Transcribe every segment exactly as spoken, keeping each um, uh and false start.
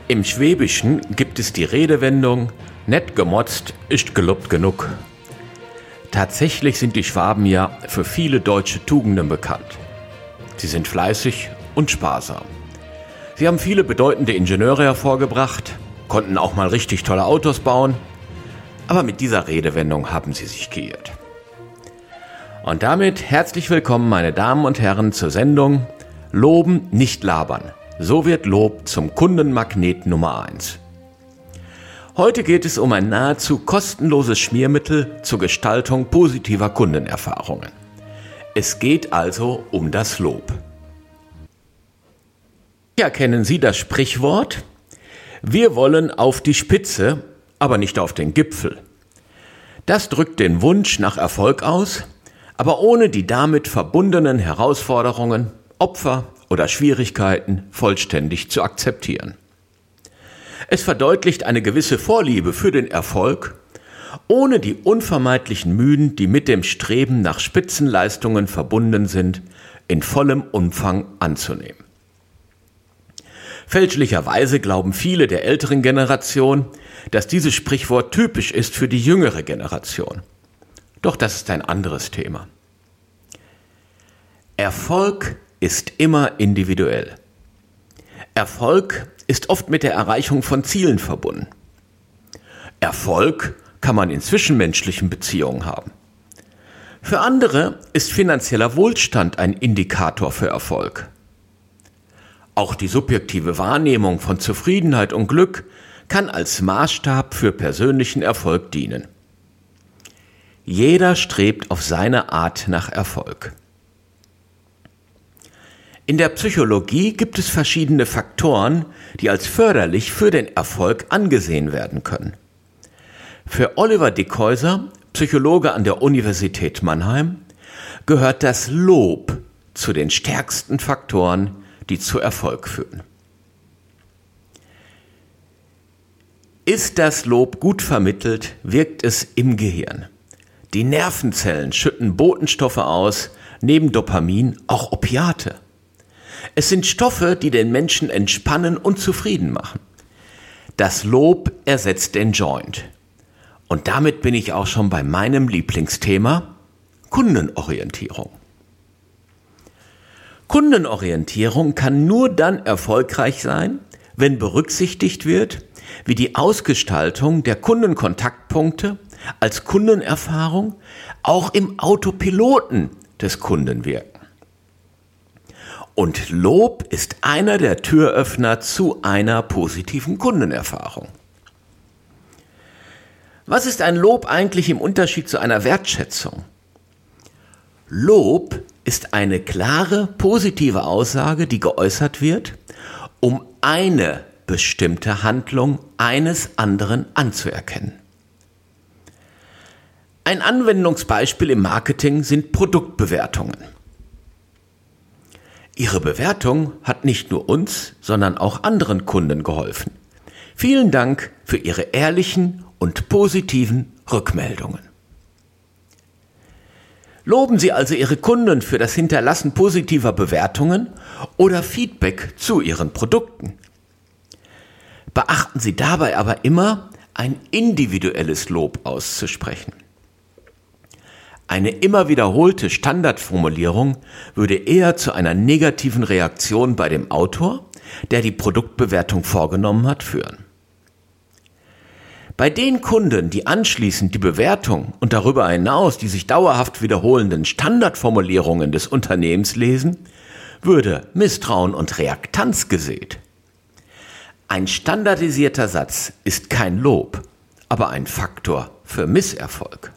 Im Schwäbischen gibt es die Redewendung, nett gemotzt ist gelobt genug. Tatsächlich sind die Schwaben ja für viele deutsche Tugenden bekannt. Sie sind fleißig und sparsam. Sie haben viele bedeutende Ingenieure hervorgebracht, konnten auch mal richtig tolle Autos bauen, aber mit dieser Redewendung haben sie sich geirrt. Und damit herzlich willkommen, meine Damen und Herren, zur Sendung Loben, nicht labern. So wird Lob zum Kundenmagnet Nummer eins. Heute geht es um ein nahezu kostenloses Schmiermittel zur Gestaltung positiver Kundenerfahrungen. Es geht also um das Lob. Ja, kennen Sie das Sprichwort? Wir wollen auf die Spitze, aber nicht auf den Gipfel. Das drückt den Wunsch nach Erfolg aus, aber ohne die damit verbundenen Herausforderungen, Opfer oder Schwierigkeiten vollständig zu akzeptieren. Es verdeutlicht eine gewisse Vorliebe für den Erfolg, ohne die unvermeidlichen Mühen, die mit dem Streben nach Spitzenleistungen verbunden sind, in vollem Umfang anzunehmen. Fälschlicherweise glauben viele der älteren Generation, dass dieses Sprichwort typisch ist für die jüngere Generation. Doch das ist ein anderes Thema. Erfolg ist immer individuell. Erfolg ist oft mit der Erreichung von Zielen verbunden. Erfolg kann man in zwischenmenschlichen Beziehungen haben. Für andere ist finanzieller Wohlstand ein Indikator für Erfolg. Auch die subjektive Wahrnehmung von Zufriedenheit und Glück kann als Maßstab für persönlichen Erfolg dienen. Jeder strebt auf seine Art nach Erfolg. In der Psychologie gibt es verschiedene Faktoren, die als förderlich für den Erfolg angesehen werden können. Für Oliver Dickhäuser, Psychologe an der Universität Mannheim, gehört das Lob zu den stärksten Faktoren, die zu Erfolg führen. Ist das Lob gut vermittelt, wirkt es im Gehirn. Die Nervenzellen schütten Botenstoffe aus, neben Dopamin auch Opiate. Es sind Stoffe, die den Menschen entspannen und zufrieden machen. Das Lob ersetzt den Joint. Und damit bin ich auch schon bei meinem Lieblingsthema, Kundenorientierung. Kundenorientierung kann nur dann erfolgreich sein, wenn berücksichtigt wird, wie die Ausgestaltung der Kundenkontaktpunkte als Kundenerfahrung auch im Autopiloten des Kunden wirken. Und Lob ist einer der Türöffner zu einer positiven Kundenerfahrung. Was ist ein Lob eigentlich im Unterschied zu einer Wertschätzung? Lob ist eine klare, positive Aussage, die geäußert wird, um eine bestimmte Handlung eines anderen anzuerkennen. Ein Anwendungsbeispiel im Marketing sind Produktbewertungen. Ihre Bewertung hat nicht nur uns, sondern auch anderen Kunden geholfen. Vielen Dank für Ihre ehrlichen und positiven Rückmeldungen. Loben Sie also Ihre Kunden für das Hinterlassen positiver Bewertungen oder Feedback zu Ihren Produkten. Beachten Sie dabei aber immer, ein individuelles Lob auszusprechen. Eine immer wiederholte Standardformulierung würde eher zu einer negativen Reaktion bei dem Autor, der die Produktbewertung vorgenommen hat, führen. Bei den Kunden, die anschließend die Bewertung und darüber hinaus die sich dauerhaft wiederholenden Standardformulierungen des Unternehmens lesen, würde Misstrauen und Reaktanz gesät. Ein standardisierter Satz ist kein Lob, aber ein Faktor für Misserfolg.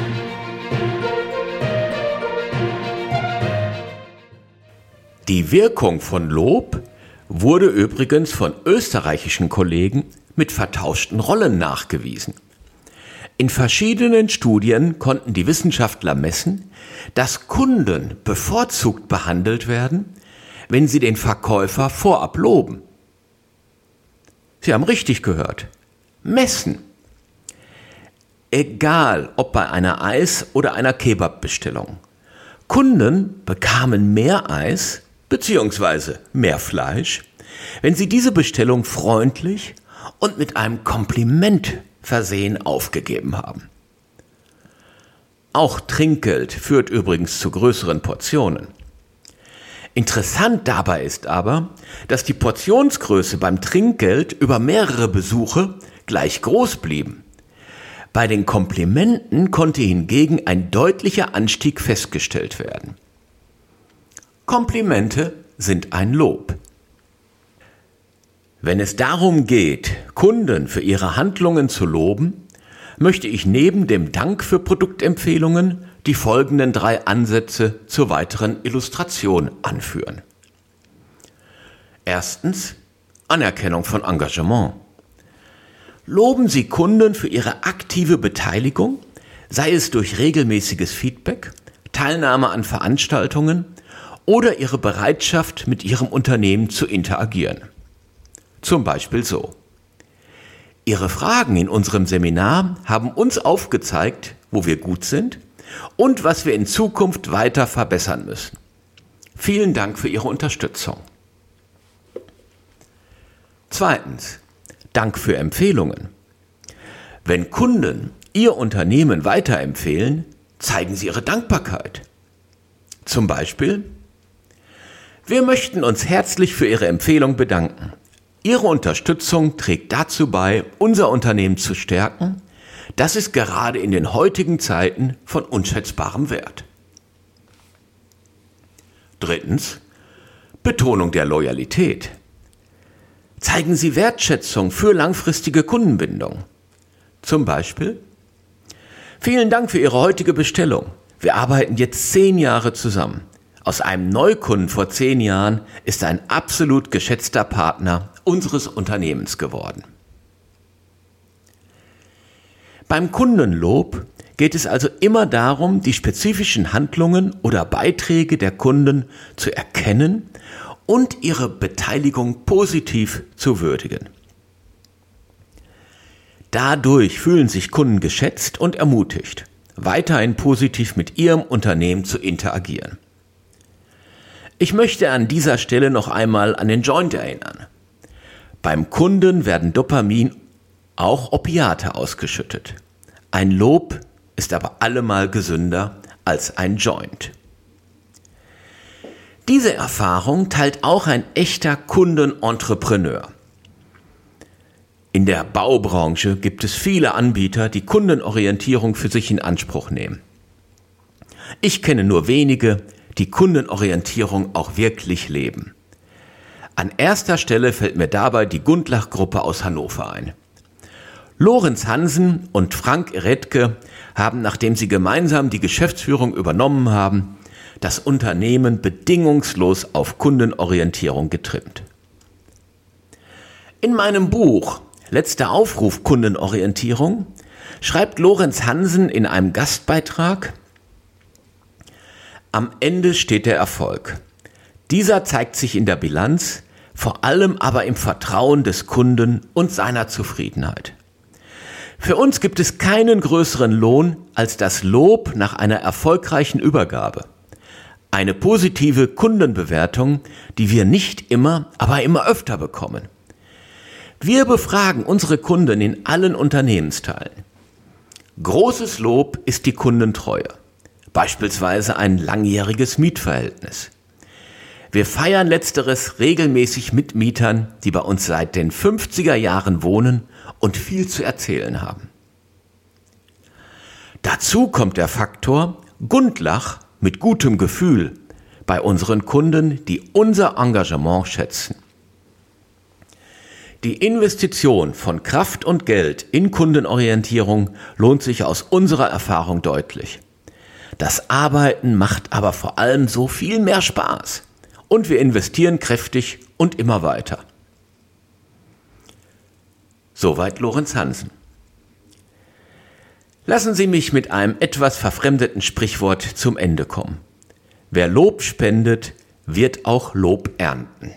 Die Wirkung von Lob wurde übrigens von österreichischen Kollegen mit vertauschten Rollen nachgewiesen. In verschiedenen Studien konnten die Wissenschaftler messen, dass Kunden bevorzugt behandelt werden, wenn sie den Verkäufer vorab loben. Sie haben richtig gehört. Messen. Egal ob bei einer Eis- oder einer Kebab-Bestellung. Kunden bekamen mehr Eis bzw. mehr Fleisch, wenn Sie diese Bestellung freundlich und mit einem Kompliment versehen aufgegeben haben. Auch Trinkgeld führt übrigens zu größeren Portionen. Interessant dabei ist aber, dass die Portionsgröße beim Trinkgeld über mehrere Besuche gleich groß blieben. Bei den Komplimenten konnte hingegen ein deutlicher Anstieg festgestellt werden. Komplimente sind ein Lob. Wenn es darum geht, Kunden für ihre Handlungen zu loben, möchte ich neben dem Dank für Produktempfehlungen die folgenden drei Ansätze zur weiteren Illustration anführen. Erstens, Anerkennung von Engagement. Loben Sie Kunden für ihre aktive Beteiligung, sei es durch regelmäßiges Feedback, Teilnahme an Veranstaltungen oder ihre Bereitschaft, mit Ihrem Unternehmen zu interagieren. Zum Beispiel so: Ihre Fragen in unserem Seminar haben uns aufgezeigt, wo wir gut sind und was wir in Zukunft weiter verbessern müssen. Vielen Dank für Ihre Unterstützung. Zweitens, Dank für Empfehlungen. Wenn Kunden Ihr Unternehmen weiterempfehlen, zeigen Sie Ihre Dankbarkeit. Zum Beispiel: Wir möchten uns herzlich für Ihre Empfehlung bedanken. Ihre Unterstützung trägt dazu bei, unser Unternehmen zu stärken. Das ist gerade in den heutigen Zeiten von unschätzbarem Wert. Drittens, Betonung der Loyalität. Zeigen Sie Wertschätzung für langfristige Kundenbindung. Zum Beispiel: Vielen Dank für Ihre heutige Bestellung. Wir arbeiten jetzt zehn Jahre zusammen. Aus einem Neukunden vor zehn Jahren ist ein absolut geschätzter Partner unseres Unternehmens geworden. Beim Kundenlob geht es also immer darum, die spezifischen Handlungen oder Beiträge der Kunden zu erkennen und ihre Beteiligung positiv zu würdigen. Dadurch fühlen sich Kunden geschätzt und ermutigt, weiterhin positiv mit ihrem Unternehmen zu interagieren. Ich möchte an dieser Stelle noch einmal an den Joint erinnern. Beim Kunden werden Dopamin, auch Opiate, ausgeschüttet. Ein Lob ist aber allemal gesünder als ein Joint. Diese Erfahrung teilt auch ein echter Kundenentrepreneur. In der Baubranche gibt es viele Anbieter, die Kundenorientierung für sich in Anspruch nehmen. Ich kenne nur wenige, die Kundenorientierung auch wirklich leben. An erster Stelle fällt mir dabei die Gundlach-Gruppe aus Hannover ein. Lorenz Hansen und Frank Redke haben, nachdem sie gemeinsam die Geschäftsführung übernommen haben, das Unternehmen bedingungslos auf Kundenorientierung getrimmt. In meinem Buch Letzter Aufruf Kundenorientierung schreibt Lorenz Hansen in einem Gastbeitrag: Am Ende steht der Erfolg. Dieser zeigt sich in der Bilanz, vor allem aber im Vertrauen des Kunden und seiner Zufriedenheit. Für uns gibt es keinen größeren Lohn als das Lob nach einer erfolgreichen Übergabe. Eine positive Kundenbewertung, die wir nicht immer, aber immer öfter bekommen. Wir befragen unsere Kunden in allen Unternehmensteilen. Großes Lob ist die Kundentreue. Beispielsweise ein langjähriges Mietverhältnis. Wir feiern letzteres regelmäßig mit Mietern, die bei uns seit den fünfziger Jahren wohnen und viel zu erzählen haben. Dazu kommt der Faktor Gundlach mit gutem Gefühl bei unseren Kunden, die unser Engagement schätzen. Die Investition von Kraft und Geld in Kundenorientierung lohnt sich aus unserer Erfahrung deutlich. Das Arbeiten macht aber vor allem so viel mehr Spaß und wir investieren kräftig und immer weiter. Soweit Lorenz Hansen. Lassen Sie mich mit einem etwas verfremdeten Sprichwort zum Ende kommen. Wer Lob spendet, wird auch Lob ernten.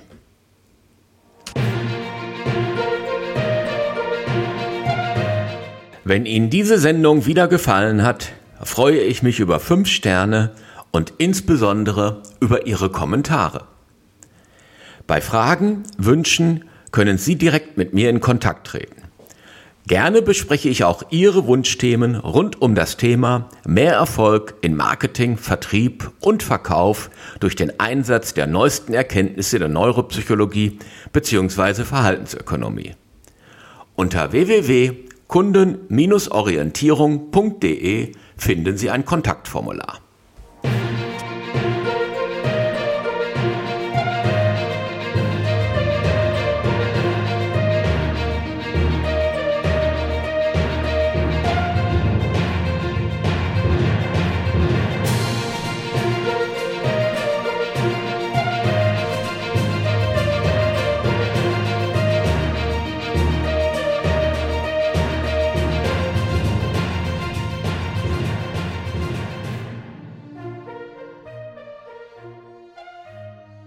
Wenn Ihnen diese Sendung wieder gefallen hat, freue ich mich über fünf Sterne und insbesondere über Ihre Kommentare. Bei Fragen, Wünschen können Sie direkt mit mir in Kontakt treten. Gerne bespreche ich auch Ihre Wunschthemen rund um das Thema mehr Erfolg in Marketing, Vertrieb und Verkauf durch den Einsatz der neuesten Erkenntnisse der Neuropsychologie bzw. Verhaltensökonomie. Unter w w w punkt kunden Bindestrich orientierung punkt de finden Sie ein Kontaktformular.